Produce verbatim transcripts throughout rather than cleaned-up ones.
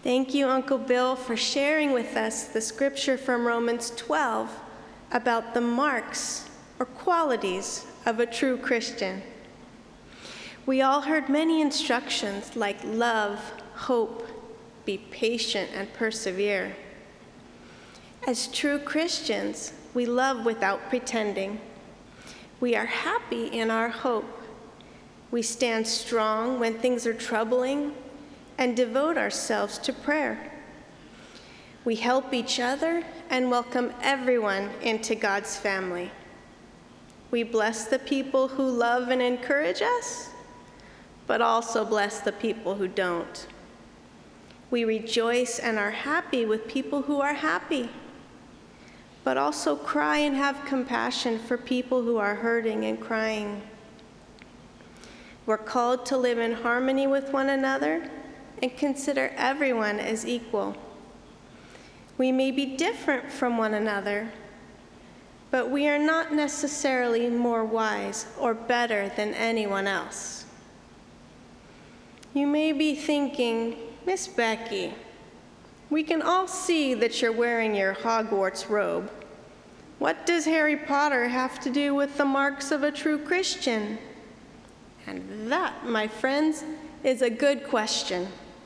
Thank you, Uncle Bill, for sharing with us the scripture from Romans twelve about the marks or qualities of a true Christian. We all heard many instructions like love, hope, be patient, and persevere. As true Christians, we love without pretending. We are happy in our hope. We stand strong when things are troubling and devote ourselves to prayer. We help each other and welcome everyone into God's family. We bless the people who love and encourage us, but also bless the people who don't. We rejoice and are happy with people who are happy, but also cry and have compassion for people who are hurting and crying. We're called to live in harmony with one another and consider everyone as equal. We may be different from one another, but we are not necessarily more wise or better than anyone else. You may be thinking, Miss Becky, we can all see that you're wearing your Hogwarts robe. What does Harry Potter have to do with the marks of a true Christian? And that, my friends, is a good question.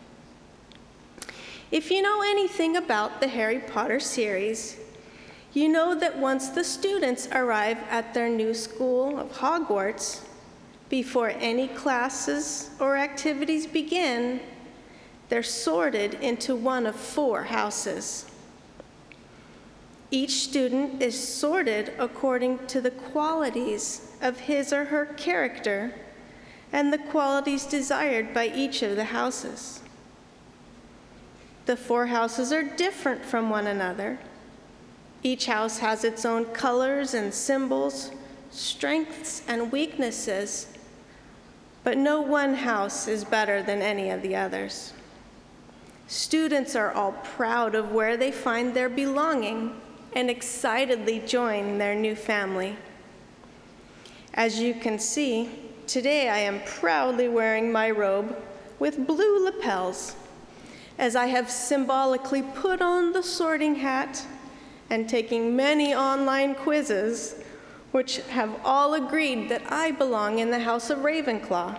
If you know anything about the Harry Potter series, you know that once the students arrive at their new school of Hogwarts, before any classes or activities begin, they're sorted into one of four houses. Each student is sorted according to the qualities of his or her character and the qualities desired by each of the houses. The four houses are different from one another. Each house has its own colors and symbols, strengths and weaknesses, but no one house is better than any of the others. Students are all proud of where they find their belonging and excitedly join their new family. As you can see, today I am proudly wearing my robe with blue lapels, as I have symbolically put on the sorting hat and taking many online quizzes, which have all agreed that I belong in the House of Ravenclaw.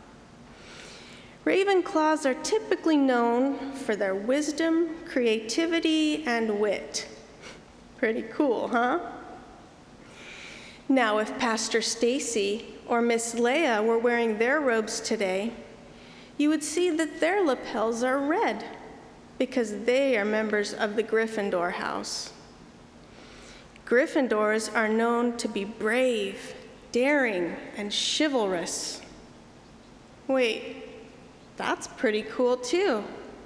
Ravenclaws are typically known for their wisdom, creativity, and wit. Pretty cool, huh? Now, if Pastor Stacy or Miss Leia were wearing their robes today, you would see that their lapels are red because they are members of the Gryffindor house. Gryffindors are known to be brave, daring, and chivalrous. Wait, that's pretty cool too.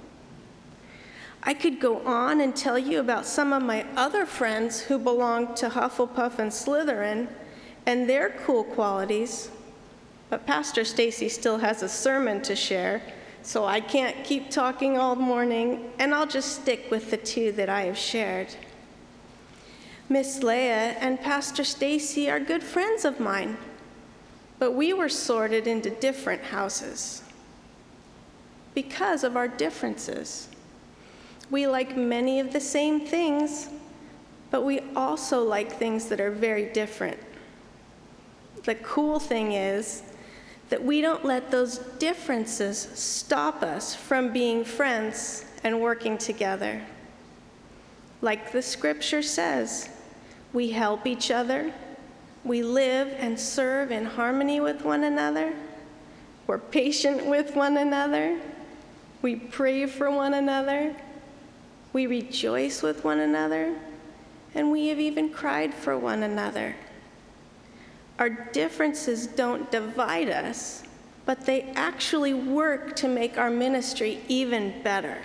I could go on and tell you about some of my other friends who belong to Hufflepuff and Slytherin and their cool qualities, but Pastor Stacy still has a sermon to share, so I can't keep talking all morning, and I'll just stick with the two that I have shared. Miss Leia and Pastor Stacy are good friends of mine, but we were sorted into different houses because of our differences. We like many of the same things, but we also like things that are very different. The cool thing is that we don't let those differences stop us from being friends and working together. Like the scripture says, we help each other, we live and serve in harmony with one another, we're patient with one another, we pray for one another, we rejoice with one another, and we have even cried for one another. Our differences don't divide us, but they actually work to make our ministry even better.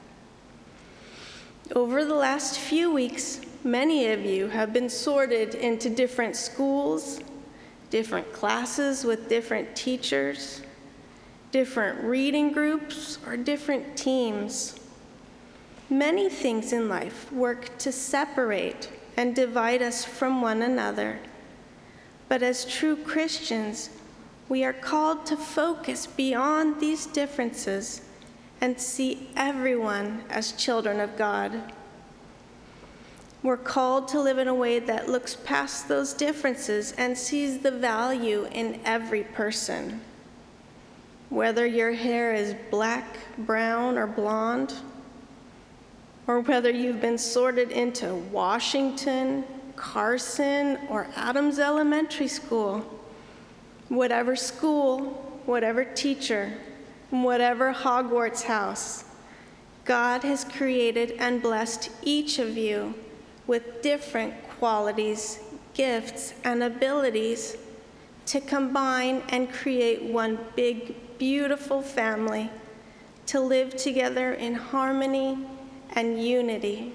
Over the last few weeks, many of you have been sorted into different schools, different classes with different teachers, different reading groups, or different teams. Many things in life work to separate and divide us from one another. But as true Christians, we are called to focus beyond these differences and see everyone as children of God. We're called to live in a way that looks past those differences and sees the value in every person. Whether your hair is black, brown, or blonde, or whether you've been sorted into Washington, Carson, or Adams Elementary School, whatever school, whatever teacher, whatever Hogwarts house, God has created and blessed each of you with different qualities, gifts, and abilities to combine and create one big, beautiful family to live together in harmony and unity.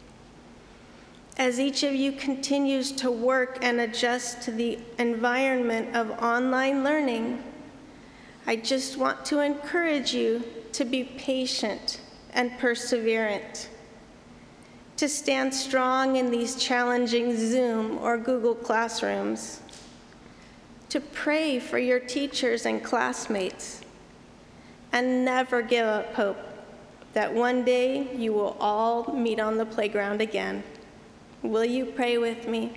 As each of you continues to work and adjust to the environment of online learning, I just want to encourage you to be patient and perseverant, to stand strong in these challenging Zoom or Google classrooms, to pray for your teachers and classmates, and never give up hope that one day you will all meet on the playground again. Will you pray with me?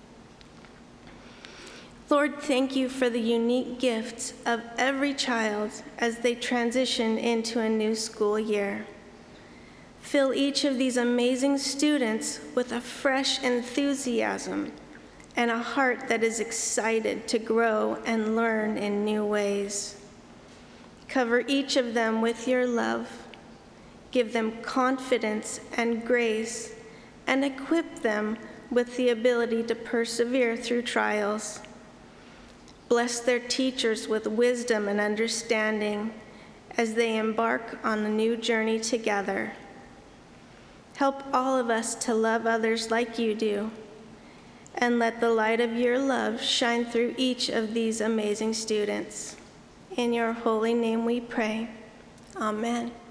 Lord, thank you for the unique gifts of every child as they transition into a new school year. Fill each of these amazing students with a fresh enthusiasm and a heart that is excited to grow and learn in new ways. Cover each of them with your love. Give them confidence and grace, and equip them with the ability to persevere through trials. Bless their teachers with wisdom and understanding as they embark on a new journey together. Help all of us to love others like you do, and let the light of your love shine through each of these amazing students. In your holy name we pray. Amen.